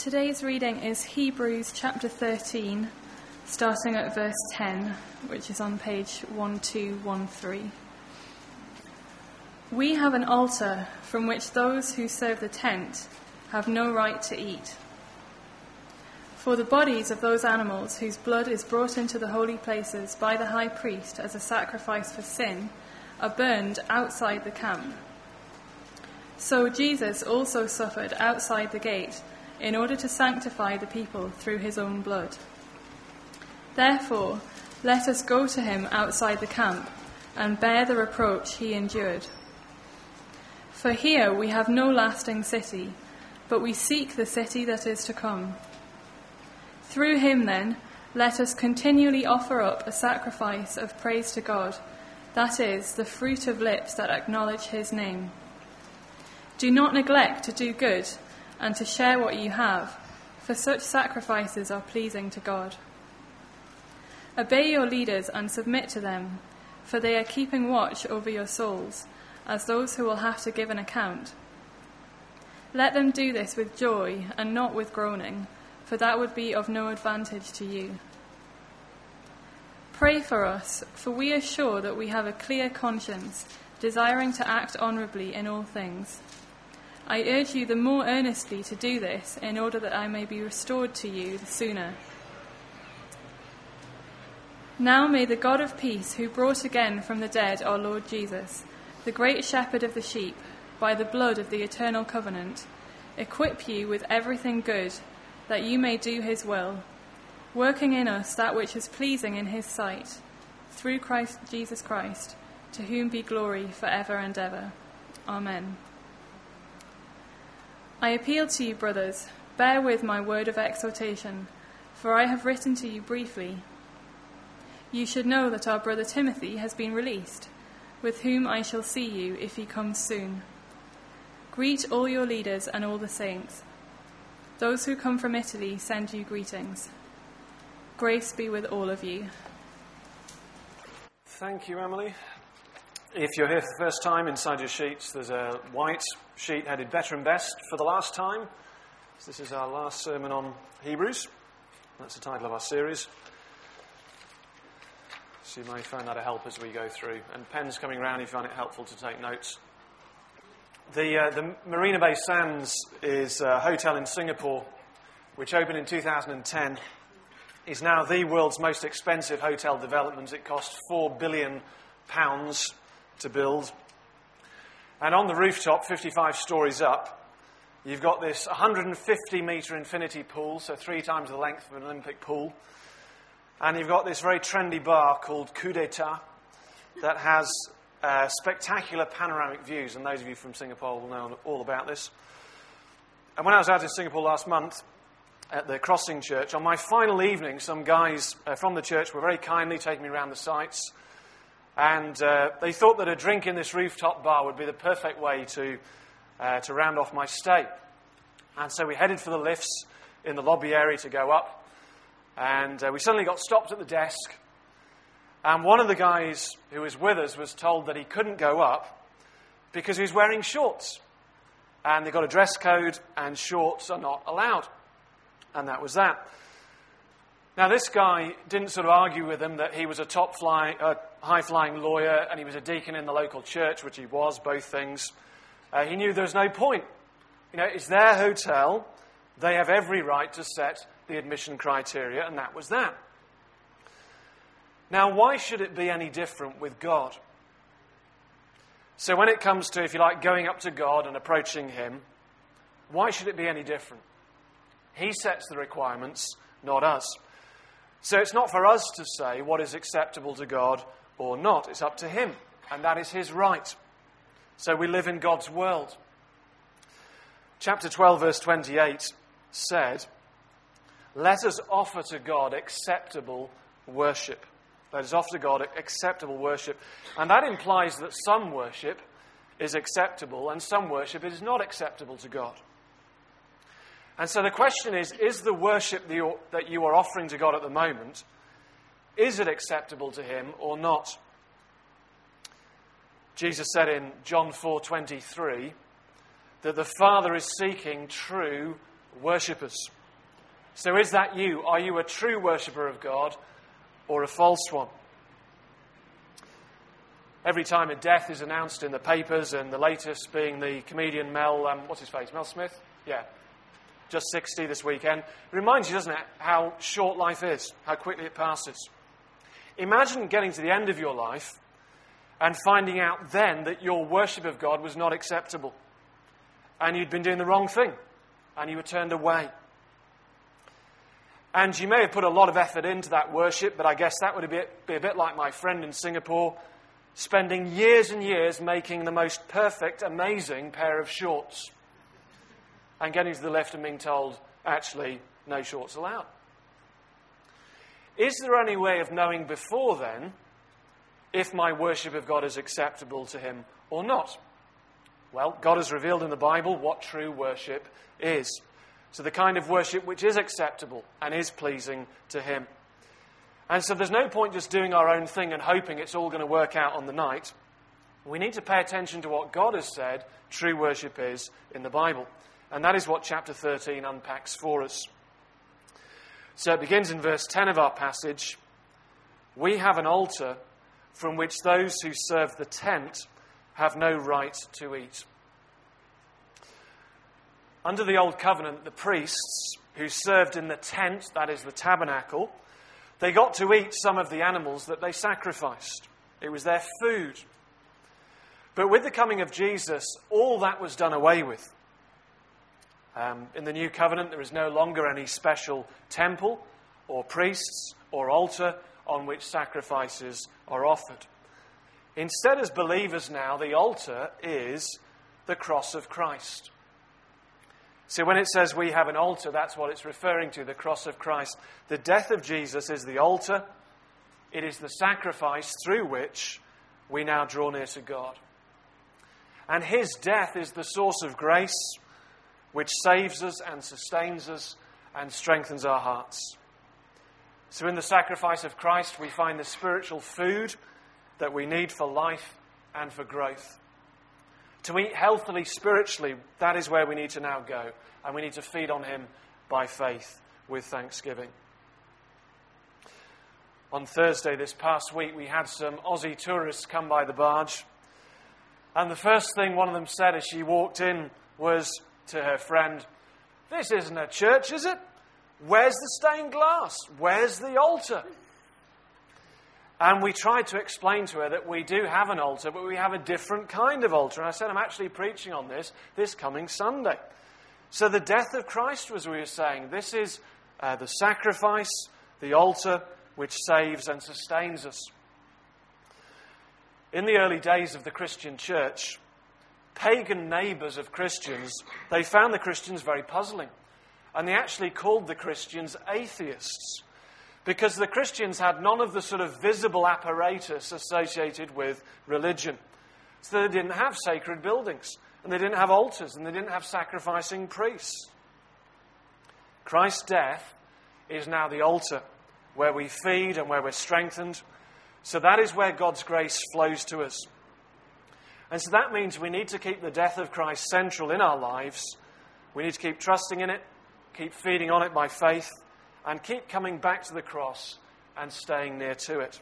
Today's reading is Hebrews chapter 13, starting at verse 10, which is on page 1213. We have an altar from which those who serve the tent have no right to eat. For the bodies of those animals whose blood is brought into the holy places by the high priest as a sacrifice for sin are burned outside the camp. So Jesus also suffered outside the gate in order to sanctify the people through his own blood. Therefore, let us go to him outside the camp and bear the reproach he endured. For here we have no lasting city, but we seek the city that is to come. Through him, then, let us continually offer up a sacrifice of praise to God, that is, the fruit of lips that acknowledge his name. Do not neglect to do good and to share what you have, for such sacrifices are pleasing to God. Obey your leaders and submit to them, for they are keeping watch over your souls, as those who will have to give an account. Let them do this with joy and not with groaning, for that would be of no advantage to you. Pray for us, for we are sure that we have a clear conscience, desiring to act honourably in all things. I urge you the more earnestly to do this, in order that I may be restored to you the sooner. Now may the God of peace, who brought again from the dead our Lord Jesus, the great shepherd of the sheep, by the blood of the eternal covenant, equip you with everything good, that you may do his will, working in us that which is pleasing in his sight, through Christ Jesus Christ, to whom be glory for ever and ever. Amen. I appeal to you, brothers, bear with my word of exhortation, for I have written to you briefly. You should know that our brother Timothy has been released, with whom I shall see you if he comes soon. Greet all your leaders and all the saints. Those who come from Italy send you greetings. Grace be with all of you. Thank you, Emily. If you're here for the first time, inside your sheets there's a white sheet headed Better and Best for the last time. So this is our last sermon on Hebrews. That's the title of our series. So you may find that a help as we go through. And pens coming around if you find it helpful to take notes. The Marina Bay Sands is a hotel in Singapore, which opened in 2010. Is now the world's most expensive hotel development. It cost £4 billion to build. And on the rooftop, 55 stories up, you've got this 150-metre infinity pool, so 3 times the length of an Olympic pool. And you've got this very trendy bar called Coup d'Etat that has spectacular panoramic views, and those of you from Singapore will know all about this. And when I was out in Singapore last month at the Crossing Church, on my final evening, some guys from the church were very kindly taking me around the sites, and they thought that a drink in this rooftop bar would be the perfect way to round off my stay. And so we headed for the lifts in the lobby area to go up, and we suddenly got stopped at the desk. And one of the guys who was with us was told that he couldn't go up because he was wearing shorts. And they've got a dress code, and shorts are not allowed. And that was that. Now, this guy didn't sort of argue with him that he was a high-flying lawyer and he was a deacon in the local church, which he was, both things. He knew there was no point. You know, it's their hotel. They have every right to set the admission criteria, and that was that. Now, why should it be any different with God? So when it comes to, if you like, going up to God and approaching him, why should it be any different? He sets the requirements, not us. So it's not for us to say what is acceptable to God or not. It's up to him, and that is his right. So we live in God's world. Chapter 12, verse 28 said, "Let us offer to God acceptable worship." Let us offer to God acceptable worship. And that implies that some worship is acceptable and some worship is not acceptable to God. And so the question is the worship that you are offering to God at the moment, is it acceptable to him or not? Jesus said in John 4:23 that the Father is seeking true worshippers. So is that you? Are you a true worshipper of God or a false one? Every time a death is announced in the papers, and the latest being the comedian Mel Smith? Yeah. Just 60 this weekend. It reminds you, doesn't it, how short life is, how quickly it passes. Imagine getting to the end of your life and finding out then that your worship of God was not acceptable. And you'd been doing the wrong thing. And you were turned away. And you may have put a lot of effort into that worship, but I guess that would be a bit like my friend in Singapore, spending years and years making the most perfect, amazing pair of shorts. And getting to the lift and being told, actually, no shorts allowed. Is there any way of knowing before then if my worship of God is acceptable to him or not? Well, God has revealed in the Bible what true worship is. So the kind of worship which is acceptable and is pleasing to him. And so there's no point just doing our own thing and hoping it's all going to work out on the night. We need to pay attention to what God has said true worship is in the Bible. And that is what chapter 13 unpacks for us. So it begins in verse 10 of our passage. We have an altar from which those who serve the tent have no right to eat. Under the Old Covenant, the priests who served in the tent, that is the tabernacle, they got to eat some of the animals that they sacrificed. It was their food. But with the coming of Jesus, all that was done away with. In the New Covenant, there is no longer any special temple or priests or altar on which sacrifices are offered. Instead, as believers now, the altar is the cross of Christ. So when it says we have an altar, that's what it's referring to, the cross of Christ. The death of Jesus is the altar. It is the sacrifice through which we now draw near to God. And his death is the source of grace, which saves us and sustains us and strengthens our hearts. So in the sacrifice of Christ, we find the spiritual food that we need for life and for growth. To eat healthily spiritually, that is where we need to now go. And we need to feed on him by faith with thanksgiving. On Thursday this past week, we had some Aussie tourists come by the barge. And the first thing one of them said as she walked in was to her friend, "This isn't a church, is it? Where's the stained glass? Where's the altar?" And we tried to explain to her that we do have an altar, but we have a different kind of altar. And I said, I'm actually preaching on this coming Sunday. So the death of Christ, as we were saying, this is the sacrifice, the altar, which saves and sustains us. In the early days of the Christian church, pagan neighbours of Christians, they found the Christians very puzzling. And they actually called the Christians atheists. Because the Christians had none of the sort of visible apparatus associated with religion. So they didn't have sacred buildings, and they didn't have altars, and they didn't have sacrificing priests. Christ's death is now the altar, where we feed and where we're strengthened. So that is where God's grace flows to us. And so that means we need to keep the death of Christ central in our lives. We need to keep trusting in it, keep feeding on it by faith, and keep coming back to the cross and staying near to it.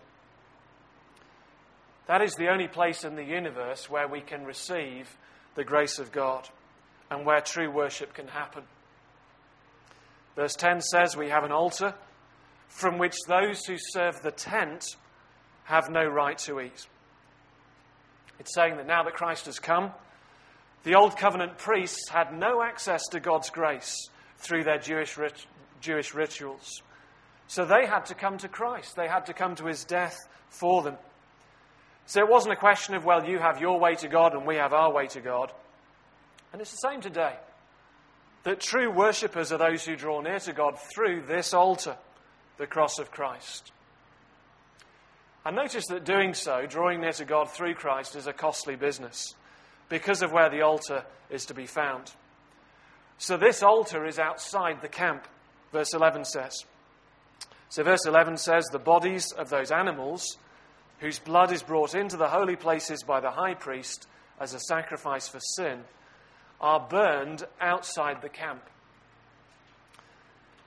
That is the only place in the universe where we can receive the grace of God and where true worship can happen. Verse 10 says we have an altar from which those who serve the tent have no right to eat. It's saying that now that Christ has come, the Old Covenant priests had no access to God's grace through their Jewish rituals. So they had to come to Christ. They had to come to his death for them. So it wasn't a question of, well, you have your way to God and we have our way to God. And it's the same today. That true worshippers are those who draw near to God through this altar, the cross of Christ. And notice that doing so, drawing near to God through Christ, is a costly business because of where the altar is to be found. So this altar is outside the camp, verse 11 says. So verse 11 says, the bodies of those animals whose blood is brought into the holy places by the high priest as a sacrifice for sin are burned outside the camp.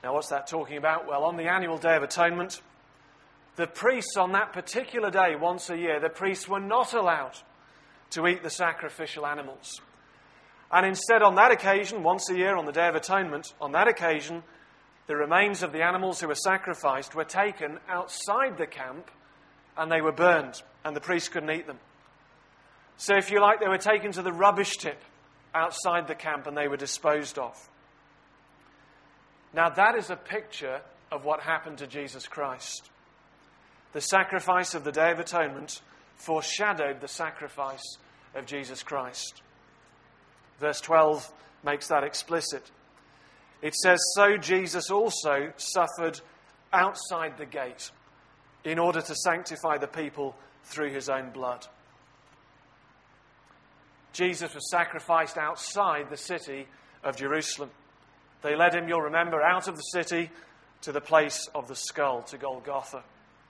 Now, what's that talking about? Well, on the annual Day of Atonement, the priests on that particular day, once a year, the priests were not allowed to eat the sacrificial animals. And instead, on that occasion, once a year, on the Day of Atonement, on that occasion, the remains of the animals who were sacrificed were taken outside the camp and they were burned, and the priests couldn't eat them. So, if you like, they were taken to the rubbish tip outside the camp and they were disposed of. Now, that is a picture of what happened to Jesus Christ. The sacrifice of the Day of Atonement foreshadowed the sacrifice of Jesus Christ. Verse 12 makes that explicit. It says, "So Jesus also suffered outside the gate in order to sanctify the people through his own blood." Jesus was sacrificed outside the city of Jerusalem. They led him, you'll remember, out of the city to the place of the skull, to Golgotha.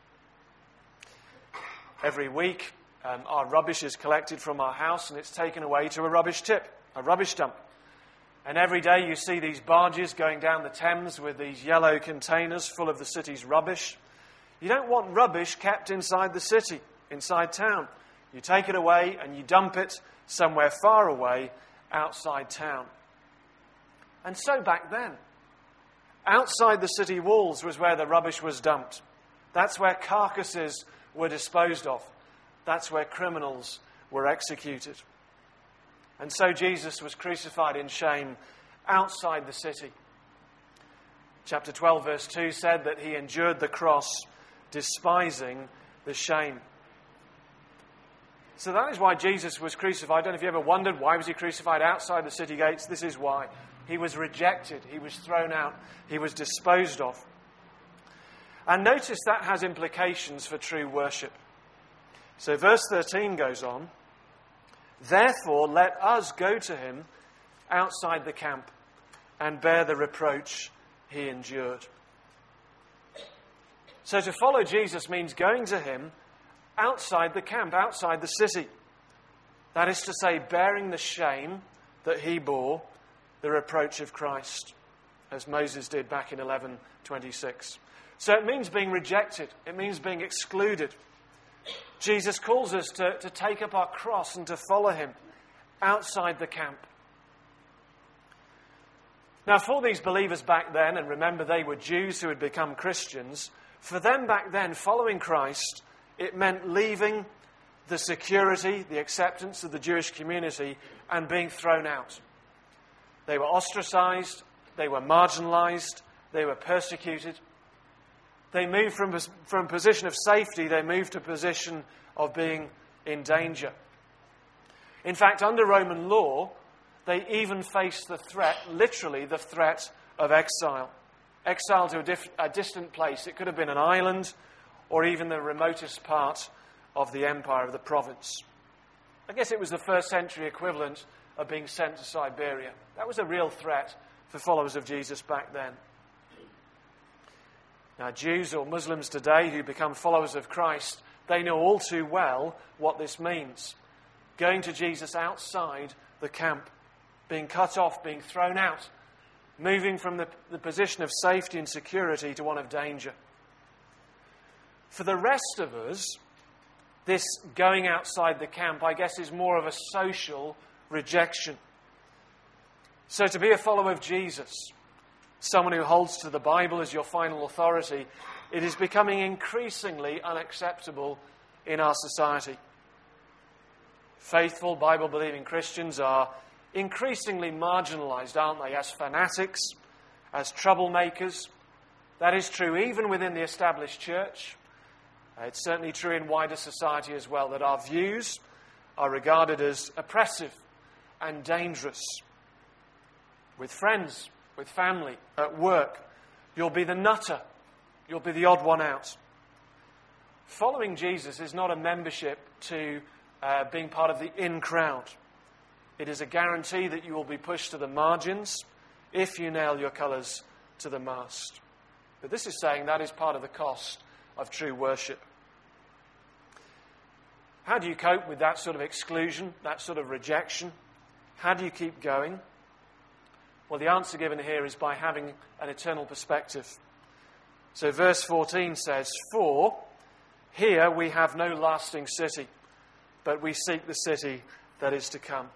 Every week, our rubbish is collected from our house and it's taken away to a rubbish tip, a rubbish dump. And every day you see these barges going down the Thames with these yellow containers full of the city's rubbish. You don't want rubbish kept inside the city, inside town. You take it away and you dump it somewhere far away outside town. And so back then, outside the city walls was where the rubbish was dumped. That's where carcasses were disposed of. That's where criminals were executed. And so Jesus was crucified in shame outside the city. Chapter 12, verse 2 said that he endured the cross, despising the shame. So that is why Jesus was crucified. I don't know if you ever wondered, why was he crucified outside the city gates? This is why. He was rejected. He was thrown out. He was disposed of. And notice that has implications for true worship. So verse 13 goes on, "Therefore let us go to him outside the camp and bear the reproach he endured." So to follow Jesus means going to him outside the camp, outside the city. That is to say, bearing the shame that he bore, the reproach of Christ, as Moses did back in 11:26. So it means being rejected. It means being excluded. Jesus calls us to take up our cross and to follow him outside the camp. Now, for these believers back then, and remember they were Jews who had become Christians, for them back then, following Christ, it meant leaving the security, the acceptance of the Jewish community, and being thrown out. They were ostracized, they were marginalized, they were persecuted. They moved from a position of safety, they moved to a position of being in danger. In fact, under Roman law, they even faced the threat, literally the threat of exile. Exile to a distant place. It could have been an island or even the remotest part of the empire, of the province. I guess it was the first century equivalent of being sent to Siberia. That was a real threat for followers of Jesus back then. Now, Jews or Muslims today who become followers of Christ, they know all too well what this means. Going to Jesus outside the camp, being cut off, being thrown out, moving from the position of safety and security to one of danger. For the rest of us, this going outside the camp, I guess, is more of a social rejection. So to be a follower of Jesus, someone who holds to the Bible as your final authority, it is becoming increasingly unacceptable in our society. Faithful, Bible-believing Christians are increasingly marginalized, aren't they, as fanatics, as troublemakers. That is true even within the established church. It's certainly true in wider society as well, that our views are regarded as oppressive and dangerous. With friends, with family, at work, you'll be the nutter. You'll be the odd one out. Following Jesus is not a membership to being part of the in crowd. It is a guarantee that you will be pushed to the margins if you nail your colours to the mast. But this is saying that is part of the cost of true worship. How do you cope with that sort of exclusion, that sort of rejection? How do you keep going? Well, the answer given here is by having an eternal perspective. So verse 14 says, "For here we have no lasting city, but we seek the city that is to come."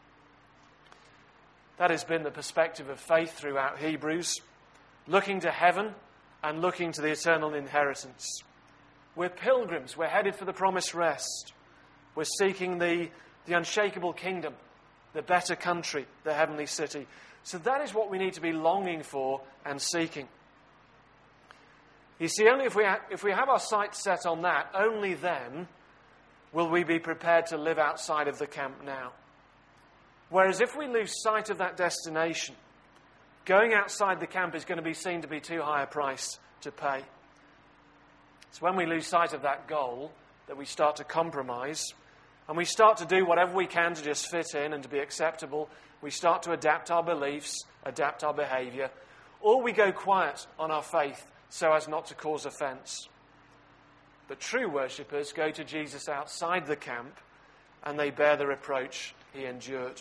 That has been the perspective of faith throughout Hebrews, looking to heaven and looking to the eternal inheritance. We're pilgrims. We're headed for the promised rest. We're seeking the unshakable kingdom, the better country, the heavenly city. So that is what we need to be longing for and seeking. You see, only if we have our sights set on that, only then will we be prepared to live outside of the camp now. Whereas if we lose sight of that destination, going outside the camp is going to be seen to be too high a price to pay. It's when we lose sight of that goal that we start to compromise, and we start to do whatever we can to just fit in and to be acceptable. We start to adapt our beliefs, adapt our behaviour, or we go quiet on our faith so as not to cause offence. But true worshippers go to Jesus outside the camp, and they bear the reproach he endured.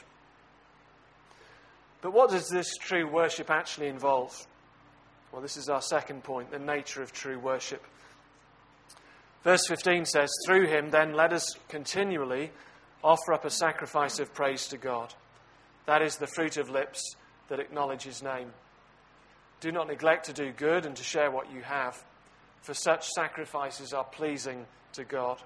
But what does this true worship actually involve? Well, this is our second point, the nature of true worship. Verse 15 says, "Through him then let us continually offer up a sacrifice of praise to God. That is the fruit of lips that acknowledge his name. Do not neglect to do good and to share what you have, for such sacrifices are pleasing to God."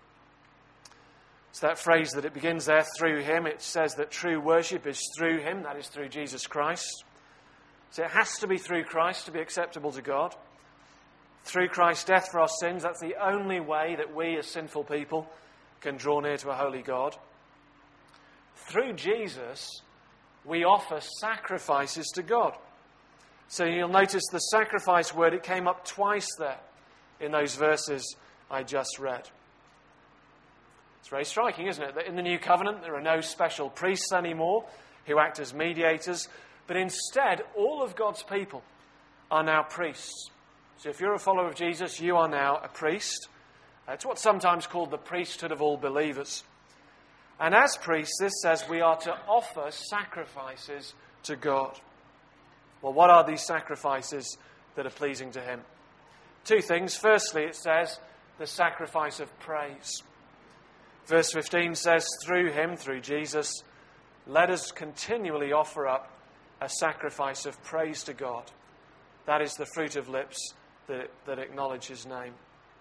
It's that phrase that it begins there, "through him." It says that true worship is through him, that is through Jesus Christ. So it has to be through Christ to be acceptable to God. Through Christ's death for our sins, that's the only way that we as sinful people can draw near to a holy God. Through Jesus, we offer sacrifices to God. So you'll notice the sacrifice word, it came up twice there in those verses I just read. It's very striking, isn't it, that in the New Covenant there are no special priests anymore who act as mediators, but instead all of God's people are now priests. So if you're a follower of Jesus, you are now a priest. It's what's sometimes called the priesthood of all believers. And as priests, this says we are to offer sacrifices to God. Well, what are these sacrifices that are pleasing to him? Two things. Firstly, it says the sacrifice of praise. Verse 15 says, "Through him," through Jesus, "let us continually offer up a sacrifice of praise to God. That is the fruit of lips that acknowledge his name."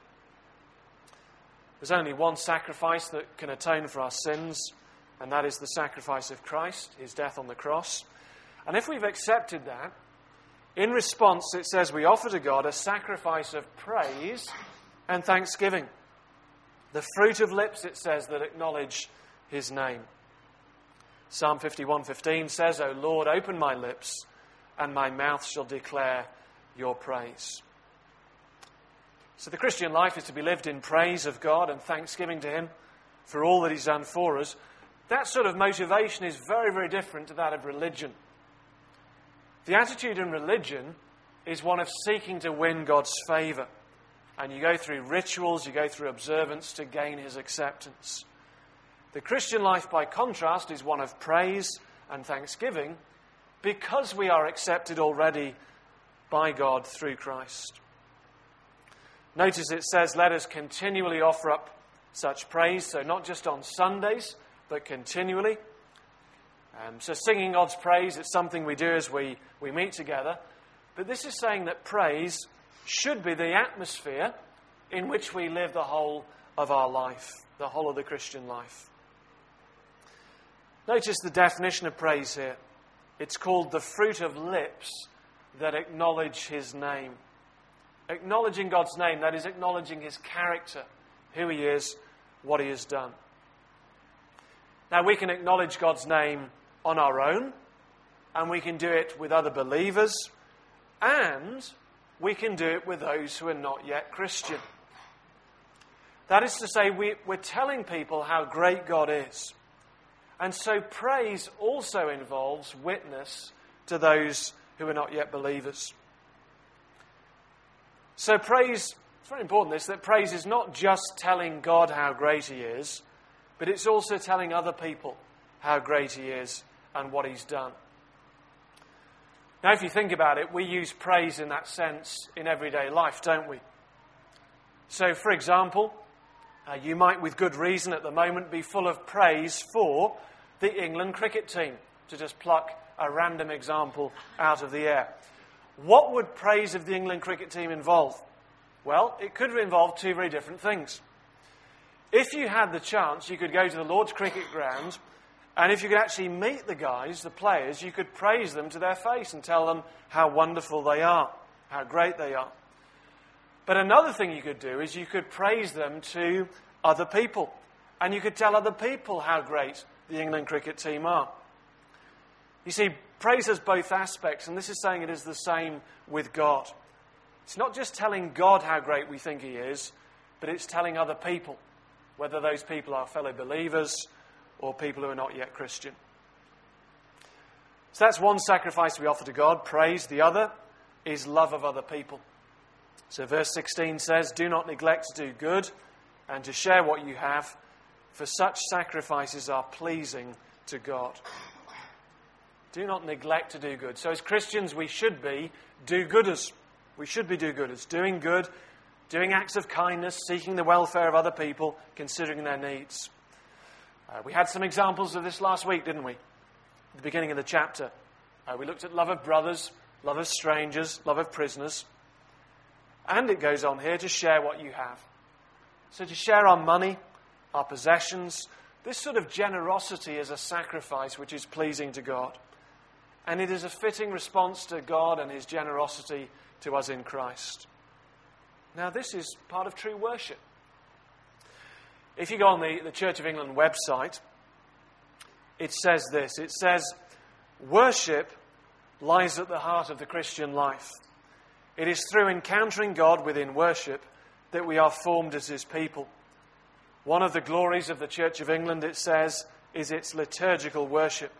There's only one sacrifice that can atone for our sins, and that is the sacrifice of Christ, his death on the cross. And if we've accepted that, in response it says we offer to God a sacrifice of praise and thanksgiving. The fruit of lips, it says, that acknowledge his name. Psalm 51:15 says, "O Lord, open my lips, and my mouth shall declare your praise." So the Christian life is to be lived in praise of God and thanksgiving to him for all that he's done for us. That sort of motivation is very, very different to that of religion. The attitude in religion is one of seeking to win God's favour. And you go through rituals, you go through observance to gain his acceptance. The Christian life, by contrast, is one of praise and thanksgiving because we are accepted already by God through Christ. Notice it says, let us continually offer up such praise, so not just on Sundays, but continually. So singing God's praise, it's something we do as we meet together. But this is saying that praise should be the atmosphere in which we live the whole of our life, the whole of the Christian life. Notice the definition of praise here. It's called the fruit of lips that acknowledge his name. Acknowledging God's name, that is acknowledging his character, who he is, what he has done. Now we can acknowledge God's name on our own, and we can do it with other believers, and we can do it with those who are not yet Christian. That is to say, we're telling people how great God is. And so praise also involves witness to those who are not yet believers. So praise, it's very important this, that praise is not just telling God how great he is, but it's also telling other people how great he is and what he's done. Now, if you think about it, we use praise in that sense in everyday life, don't we? So, for example, you might, with good reason at the moment, be full of praise for the England cricket team, to just pluck a random example out of the air. What would praise of the England cricket team involve? Well, it could involve two very different things. If you had the chance, you could go to the Lord's cricket ground, and if you could actually meet the guys, the players, you could praise them to their face and tell them how wonderful they are, how great they are. But another thing you could do is you could praise them to other people, and you could tell other people how great the England cricket team are. You see, praise has both aspects, and this is saying it is the same with God. It's not just telling God how great we think He is, but it's telling other people, whether those people are fellow believers or people who are not yet Christian. So that's one sacrifice we offer to God, praise. The other is love of other people. So verse 16 says, "Do not neglect to do good and to share what you have, for such sacrifices are pleasing to God." Do not neglect to do good. So as Christians, we should be do-gooders. We should be do-gooders, doing good, doing acts of kindness, seeking the welfare of other people, considering their needs. We had some examples of this last week, didn't we? At the beginning of the chapter. We looked at love of brothers, love of strangers, love of prisoners. And it goes on here to share what you have. So to share our money, our possessions, this sort of generosity is a sacrifice which is pleasing to God. And it is a fitting response to God and His generosity to us in Christ. Now, this is part of true worship. If you go on the Church of England website, it says this. It says, "Worship lies at the heart of the Christian life. It is through encountering God within worship that we are formed as His people. One of the glories of the Church of England," it says, "is its liturgical worship."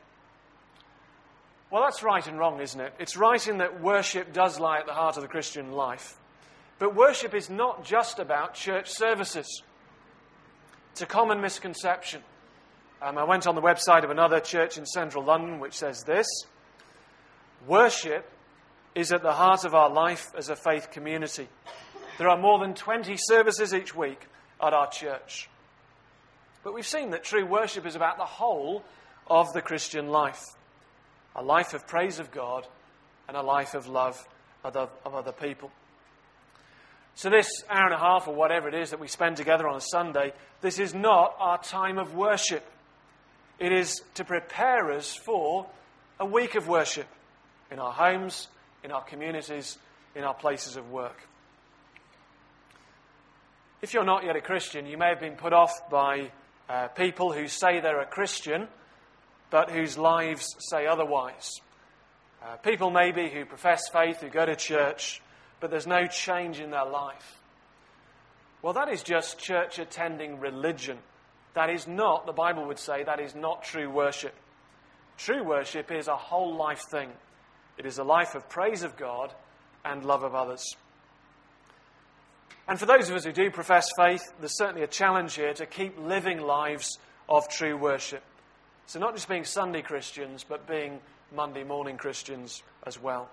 Well, that's right and wrong, isn't it? It's right in that worship does lie at the heart of the Christian life. But worship is not just about church services. It's a common misconception. I went on the website of another church in central London which says this: "Worship is at the heart of our life as a faith community. There are more than 20 services each week at our church." But we've seen that true worship is about the whole of the Christian life. A life of praise of God and a life of love of other people. So this hour and a half or whatever it is that we spend together on a Sunday, this is not our time of worship. It is to prepare us for a week of worship in our homes, in our communities, in our places of work. If you're not yet a Christian, you may have been put off by people who say they're a Christian, but whose lives say otherwise. People maybe who profess faith, who go to church, but there's no change in their life. Well, that is just church-attending religion. That is not, the Bible would say, that is not true worship. True worship is a whole life thing. It is a life of praise of God and love of others. And for those of us who do profess faith, there's certainly a challenge here to keep living lives of true worship. So not just being Sunday Christians, but being Monday morning Christians as well.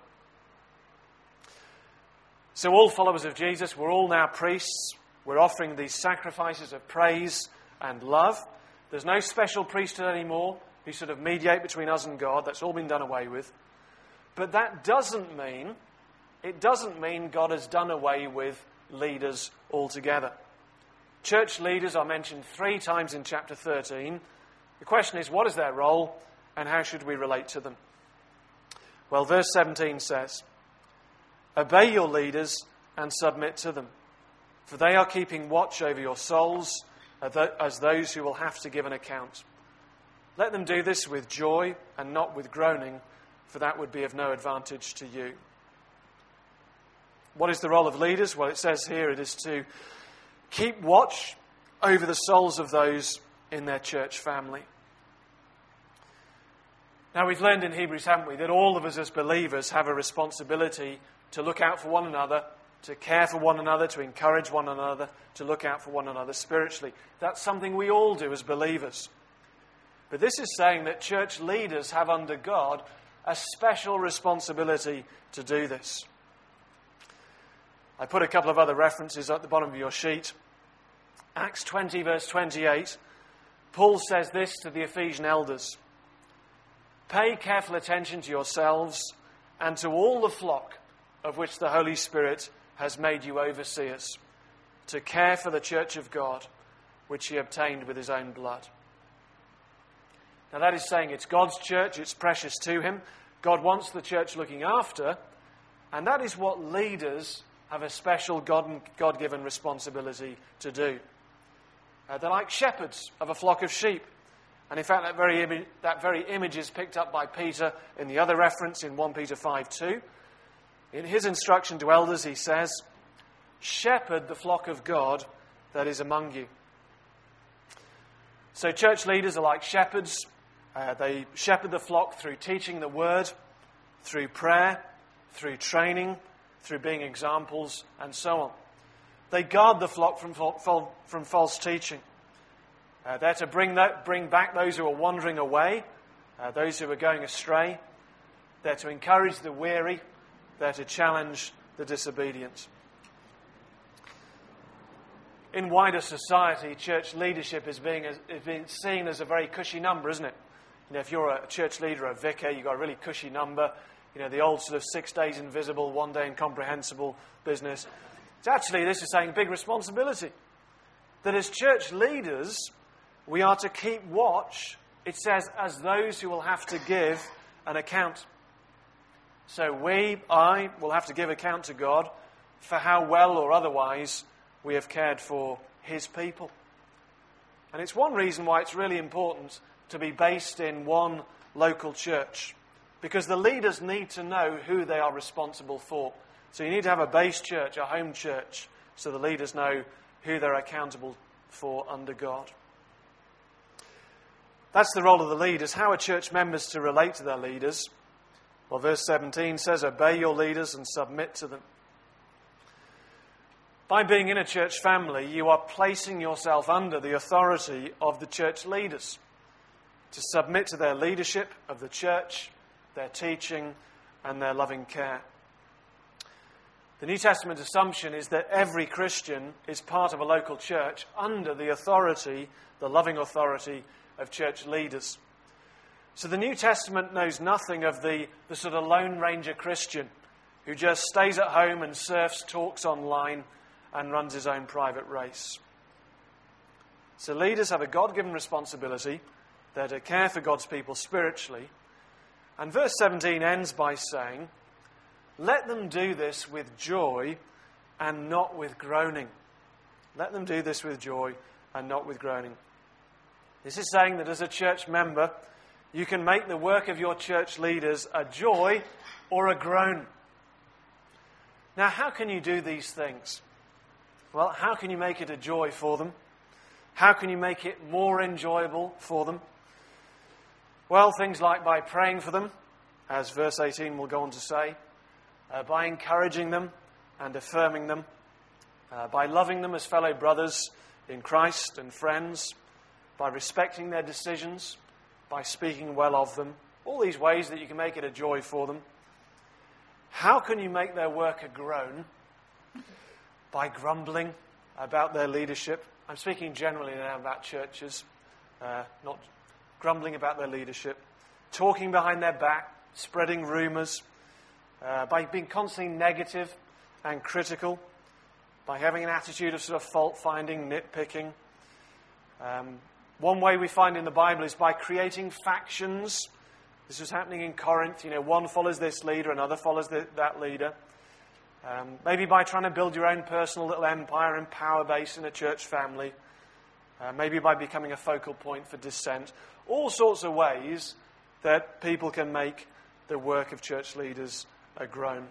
So all followers of Jesus, we're all now priests. We're offering these sacrifices of praise and love. There's no special priesthood anymore who sort of mediate between us and God. That's all been done away with. But that doesn't mean God has done away with leaders altogether. Church leaders are mentioned 3 times in chapter 13. The question is, what is their role and how should we relate to them? Well, verse 17 says, "Obey your leaders and submit to them, for they are keeping watch over your souls as those who will have to give an account. Let them do this with joy and not with groaning, for that would be of no advantage to you." What is the role of leaders? Well, it says here it is to keep watch over the souls of those in their church family. Now, we've learned in Hebrews, haven't we, that all of us as believers have a responsibility to look out for one another, to care for one another, to encourage one another, to look out for one another spiritually. That's something we all do as believers. But this is saying that church leaders have under God a special responsibility to do this. I put a couple of other references at the bottom of your sheet. Acts 20, verse 28, Paul says this to the Ephesian elders: "Pay careful attention to yourselves and to all the flock of which the Holy Spirit has made you overseers, to care for the church of God, which he obtained with his own blood." Now that is saying it's God's church, it's precious to him. God wants the church looking after, and that is what leaders have a special God-given responsibility to do. They're like shepherds of a flock of sheep. And in fact, that very image is picked up by Peter in the other reference in 1 Peter 5:2. In his instruction to elders, he says, "Shepherd the flock of God that is among you." So church leaders are like shepherds. They shepherd the flock through teaching the word, through prayer, through training, through being examples, and so on. They guard the flock from false teaching. They're to bring back those who are wandering away, those who are going astray. They're to encourage the weary. They're to challenge the disobedient. In wider society, church leadership is being seen as a very cushy number, isn't it? You know, if you're a church leader, a vicar, you've got a really cushy number. You know, the old sort of 6 days invisible, 1 day incomprehensible business. It's actually, this is saying big responsibility. That as church leaders, we are to keep watch, it says, as those who will have to give an account. So I will have to give account to God for how well or otherwise we have cared for his people. And it's one reason why it's really important to be based in one local church, because the leaders need to know who they are responsible for. So you need to have a base church, a home church, so the leaders know who they're accountable for under God. That's the role of the leaders. How are church members to relate to their leaders? Well, verse 17 says, "Obey your leaders and submit to them." By being in a church family, you are placing yourself under the authority of the church leaders, to submit to their leadership of the church, their teaching, and their loving care. The New Testament assumption is that every Christian is part of a local church under the authority, the loving authority of church leaders. So the New Testament knows nothing of the sort of Lone Ranger Christian who just stays at home and surfs, talks online, and runs his own private race. So leaders have a God-given responsibility. They're to care for God's people spiritually. And verse 17 ends by saying, "Let them do this with joy and not with groaning." Let them do this with joy and not with groaning. This is saying that as a church member, you can make the work of your church leaders a joy or a groan. Now, how can you do these things? Well, how can you make it a joy for them? How can you make it more enjoyable for them? Well, things like by praying for them, as verse 18 will go on to say, by encouraging them and affirming them, by loving them as fellow brothers in Christ and friends, by respecting their decisions, by speaking well of them. All these ways that you can make it a joy for them. How can you make their work a groan? By grumbling about their leadership. I'm speaking generally now about churches, not grumbling about their leadership. Talking behind their back, spreading rumours, by being constantly negative and critical, by having an attitude of sort of fault-finding, nitpicking. One way we find in the Bible is by creating factions. This was happening in Corinth. You know, one follows this leader, another follows that leader. Maybe by trying to build your own personal little empire and power base in a church family. Maybe by becoming a focal point for dissent. All sorts of ways that people can make the work of church leaders a groan.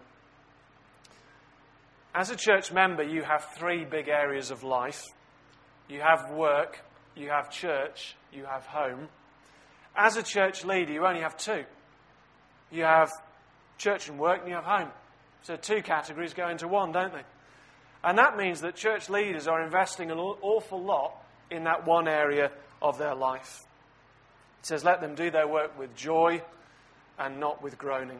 As a church member, you have 3 big areas of life. You have work, you have church, you have home. As a church leader, you only have 2. You have church and work, and you have home. So 2 categories go into one, don't they? And that means that church leaders are investing an awful lot in that one area of their life. It says, let them do their work with joy and not with groaning.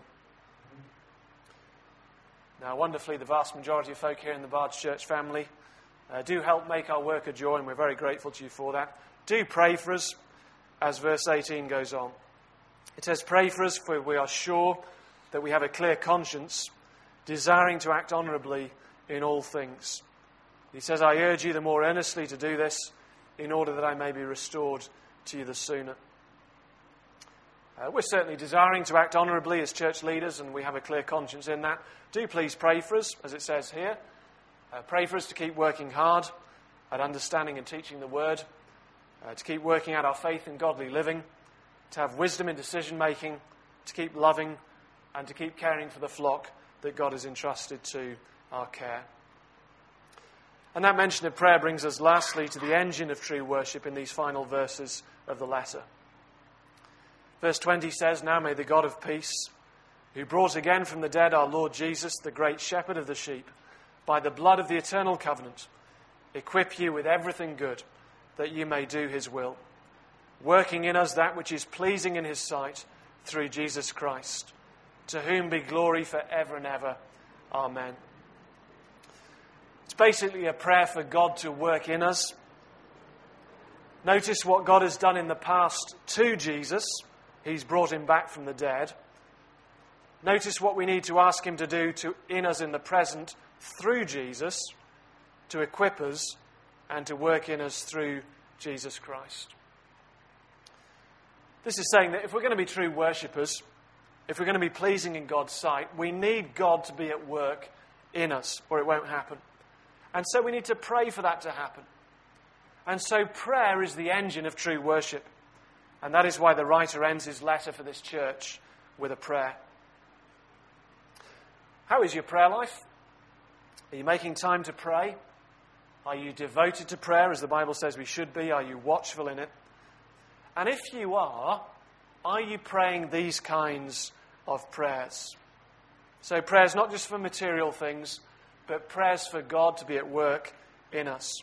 Now, wonderfully, the vast majority of folk here in the Bards Church family do help make our work a joy, and we're very grateful to you for that. Do pray for us, as verse 18 goes on. It says, "Pray for us, for we are sure that we have a clear conscience, desiring to act honourably in all things." He says, "I urge you the more earnestly to do this, in order that I may be restored to you the sooner." We're certainly desiring to act honourably as church leaders, and we have a clear conscience in that. Do please pray for us, as it says here. Pray for us to keep working hard at understanding and teaching the Word, to keep working out our faith in godly living, to have wisdom in decision-making, to keep loving, and to keep caring for the flock that God has entrusted to our care. And that mention of prayer brings us lastly to the engine of true worship in these final verses of the letter. Verse 20 says, "Now may the God of peace, who brought again from the dead our Lord Jesus, the great shepherd of the sheep, by the blood of the eternal covenant, equip you with everything good, that you may do his will, working in us that which is pleasing in his sight, through Jesus Christ, to whom be glory for ever and ever. Amen." It's basically a prayer for God to work in us. Notice what God has done in the past to Jesus. He's brought him back from the dead. Notice what we need to ask him to do in us in the present through Jesus, to equip us and to work in us through Jesus Christ. This is saying that if we're going to be true worshippers, if we're going to be pleasing in God's sight, we need God to be at work in us, or it won't happen. And so we need to pray for that to happen. And so prayer is the engine of true worship. And that is why the writer ends his letter for this church with a prayer. How is your prayer life? Are you making time to pray? Are you devoted to prayer, as the Bible says we should be? Are you watchful in it? And if you are you praying these kinds of prayers? So prayers not just for material things, but prayers for God to be at work in us.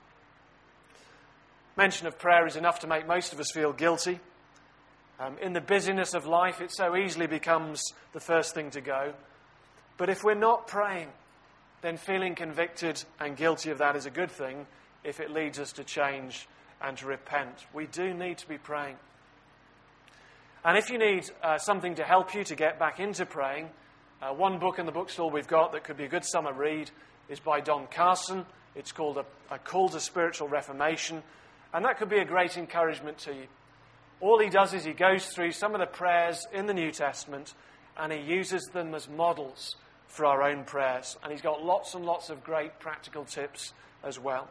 Mention of prayer is enough to make most of us feel guilty. In the busyness of life, it so easily becomes the first thing to go. But if we're not praying, then feeling convicted and guilty of that is a good thing if it leads us to change and to repent. We do need to be praying. And if you need something to help you to get back into praying, one book in the bookstall we've got that could be a good summer read is by Don Carson. It's called A Call to Spiritual Reformation. And that could be a great encouragement to you. All he does is he goes through some of the prayers in the New Testament and he uses them as models for our own prayers. And he's got lots and lots of great practical tips as well.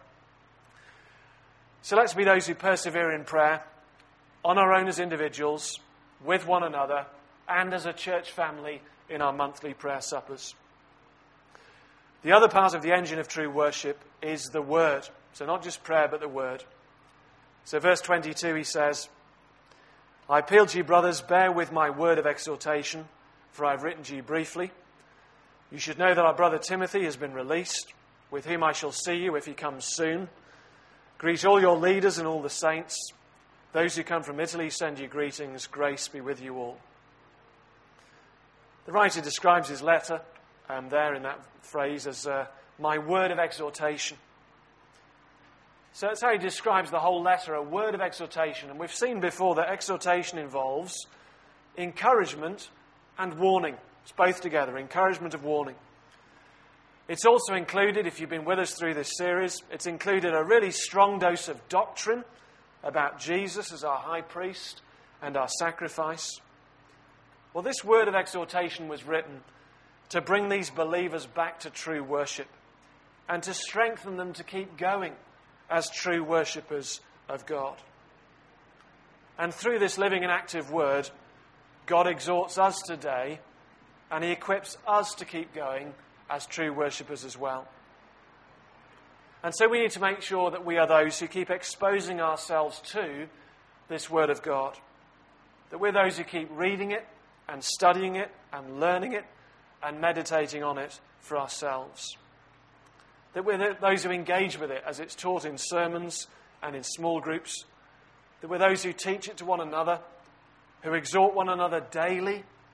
So let's be those who persevere in prayer on our own as individuals, with one another, and as a church family in our monthly prayer suppers. The other part of the engine of true worship is the Word. So not just prayer, but the Word. So verse 22, he says, "I appeal to you, brothers, bear with my word of exhortation, for I have written to you briefly. You should know that our brother Timothy has been released, with whom I shall see you if he comes soon. Greet all your leaders and all the saints. Those who come from Italy send you greetings. Grace be with you all." The writer describes his letter there in that phrase as my word of exhortation. So that's how he describes the whole letter, a word of exhortation. And we've seen before that exhortation involves encouragement and warning. It's both together, encouragement and warning. It's also included, if you've been with us through this series, it's included a really strong dose of doctrine about Jesus as our high priest and our sacrifice. Well, this word of exhortation was written to bring these believers back to true worship and to strengthen them to keep going as true worshippers of God. And through this living and active word, God exhorts us today and he equips us to keep going as true worshippers as well. And so we need to make sure that we are those who keep exposing ourselves to this word of God. That we're those who keep reading it and studying it and learning it and meditating on it for ourselves. That we're those who engage with it as it's taught in sermons and in small groups. That we're those who teach it to one another, who exhort one another daily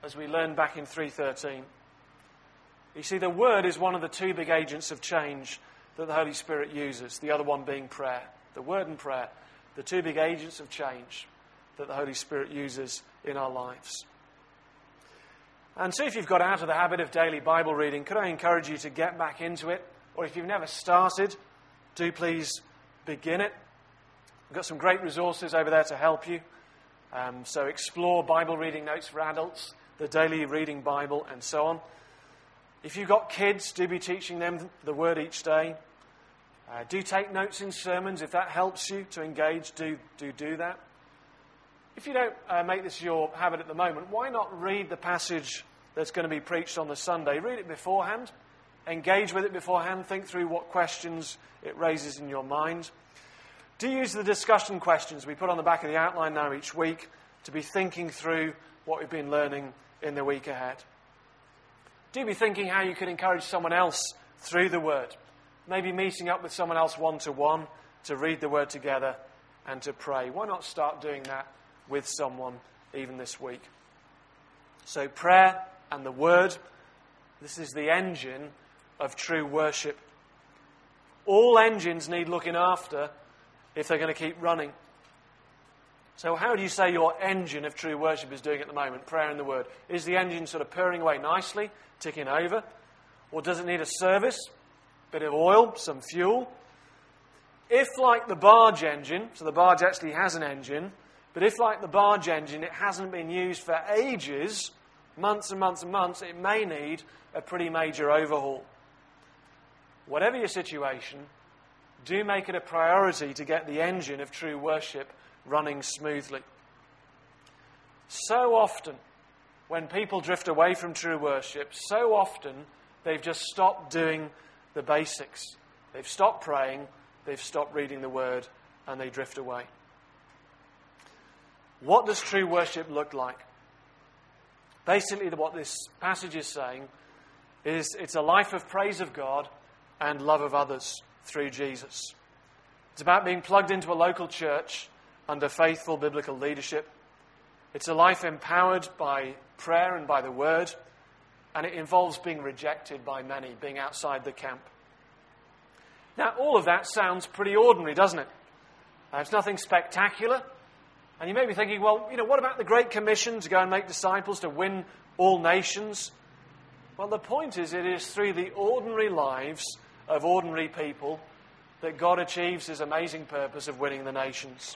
as we learned back in 3:13. You see, the Word is one of the two big agents of change that the Holy Spirit uses, the other one being prayer. The Word and prayer, the two big agents of change that the Holy Spirit uses in our lives. And so if you've got out of the habit of daily Bible reading, could I encourage you to get back into it? Or if you've never started, do please begin it. We've got some great resources over there to help you. So explore Bible reading notes for adults, the daily reading Bible, and so on. If you've got kids, do be teaching them the Word each day. Do take notes in sermons. If that helps you to engage, do that. If you don't make this your habit at the moment, why not read the passage that's going to be preached on the Sunday? Read it beforehand. Engage with it beforehand. Think through what questions it raises in your mind. Do use the discussion questions we put on the back of the outline now each week to be thinking through what we've been learning in the week ahead. Do be thinking how you could encourage someone else through the Word. Maybe meeting up with someone else one-to-one to read the Word together and to pray. Why not start doing that with someone even this week? So prayer and the Word, this is the engine of true worship. All engines need looking after if they're going to keep running. So how do you say your engine of true worship is doing at the moment? Prayer and the Word. Is the engine sort of purring away nicely, ticking over? Or does it need a service? A bit of oil, some fuel? If, like the barge engine, so the barge actually has an engine, but if, like the barge engine, it hasn't been used for ages, months and months and months, it may need a pretty major overhaul. Whatever your situation, do make it a priority to get the engine of true worship running smoothly. So often, when people drift away from true worship, so often they've just stopped doing the basics. They've stopped praying, they've stopped reading the Word, and they drift away. What does true worship look like? Basically, what this passage is saying is it's a life of praise of God and love of others through Jesus. It's about being plugged into a local church under faithful biblical leadership. It's a life empowered by prayer and by the Word, and it involves being rejected by many, being outside the camp. Now, all of that sounds pretty ordinary, doesn't it? It's nothing spectacular. And you may be thinking, well, what about the Great Commission to go and make disciples, to win all nations? Well, the point is, it is through the ordinary lives of ordinary people that God achieves His amazing purpose of winning the nations.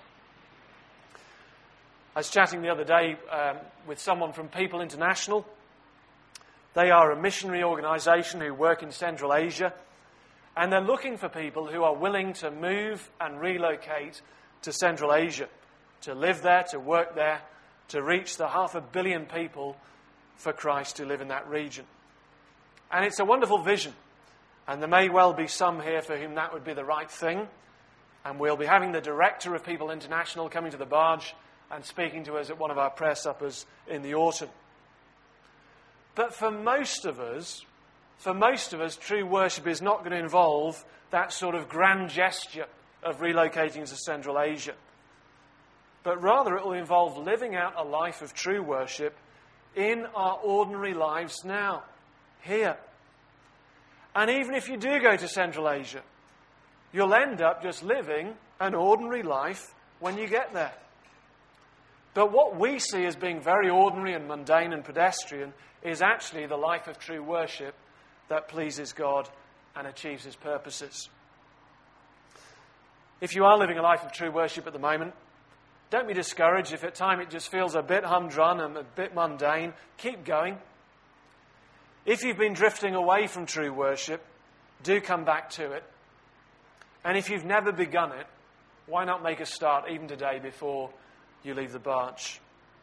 I was chatting the other day with someone from People International. They are a missionary organisation who work in Central Asia, and they're looking for people who are willing to move and relocate to Central Asia, to live there, to work there, to reach the 500 million people for Christ who live in that region. And it's a wonderful vision, and there may well be some here for whom that would be the right thing, and we'll be having the director of People International coming to the barge and speaking to us at one of our prayer suppers in the autumn. But for most of us, true worship is not going to involve that sort of grand gesture of relocating to Central Asia. But rather it will involve living out a life of true worship in our ordinary lives now, here. And even if you do go to Central Asia, you'll end up just living an ordinary life when you get there. But what we see as being very ordinary and mundane and pedestrian is actually the life of true worship that pleases God and achieves His purposes. If you are living a life of true worship at the moment, don't be discouraged if at times it just feels a bit humdrum and a bit mundane. Keep going. If you've been drifting away from true worship, do come back to it. And if you've never begun it, why not make a start even today before you leave the barge?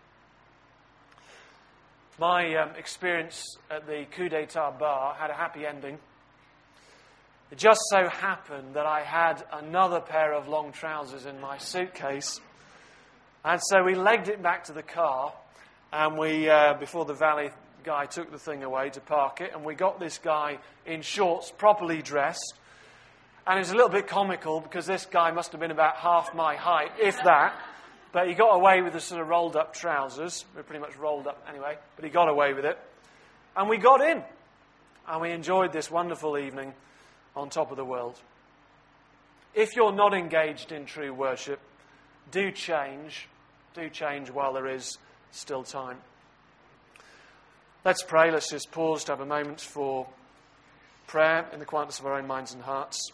My experience at the Coup d'etat bar had a happy ending. It just so happened that I had another pair of long trousers in my suitcase. And so we legged it back to the car, and we, before the valet guy took the thing away to park it, and we got this guy in shorts, properly dressed. And it was a little bit comical because this guy must have been about half my height, if that. But he got away with the sort of rolled up trousers. We're pretty much rolled up anyway, but he got away with it. And we got in. And we enjoyed this wonderful evening on top of the world. If you're not engaged in true worship, do change. Do change while there is still time. Let's pray. Let's just pause to have a moment for prayer in the quietness of our own minds and hearts.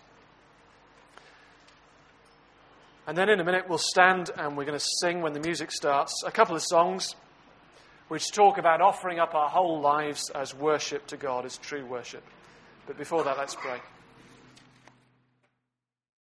And then in a minute we'll stand and we're going to sing when the music starts a couple of songs which talk about offering up our whole lives as worship to God, as true worship. But before that, let's pray.